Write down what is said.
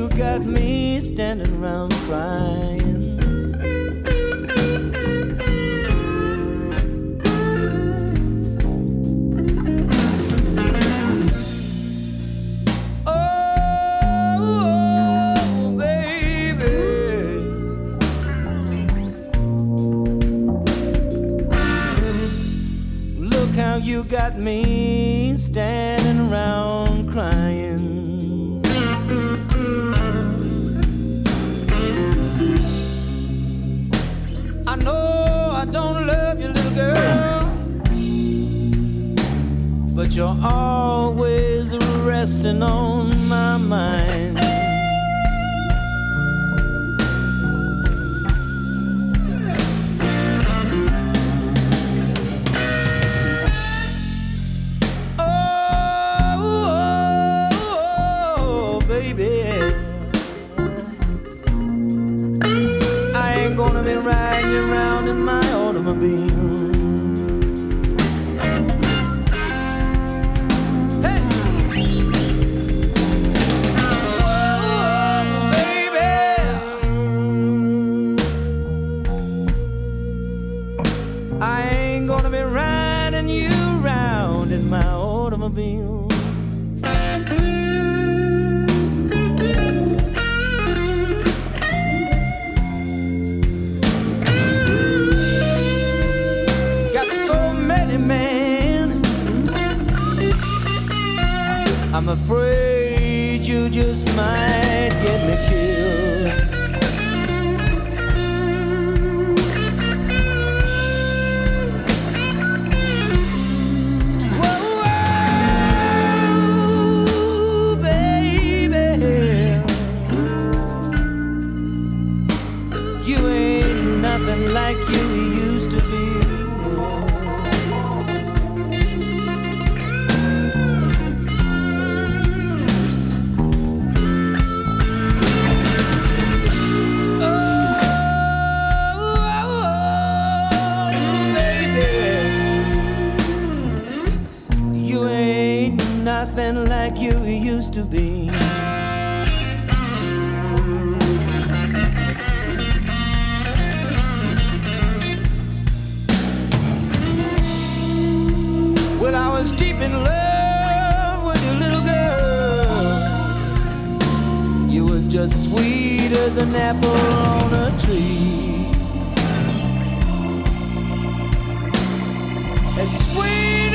you got me standing around crying. Oh, baby, look how you got me standing around crying. I know I don't love you, little girl, but you're always resting on my mind. Oh, baby, I ain't gonna be riding you around in my automobile. Hey! Whoa, baby, I ain't gonna be riding you around in my automobile. Man, I'm afraid you just might get me killed. Whoa, whoa, baby, you ain't nothing like you used to be. Nothing like you used to be. Well, I was deep in love with you, little girl. You was just sweet as an apple on a tree. As sweet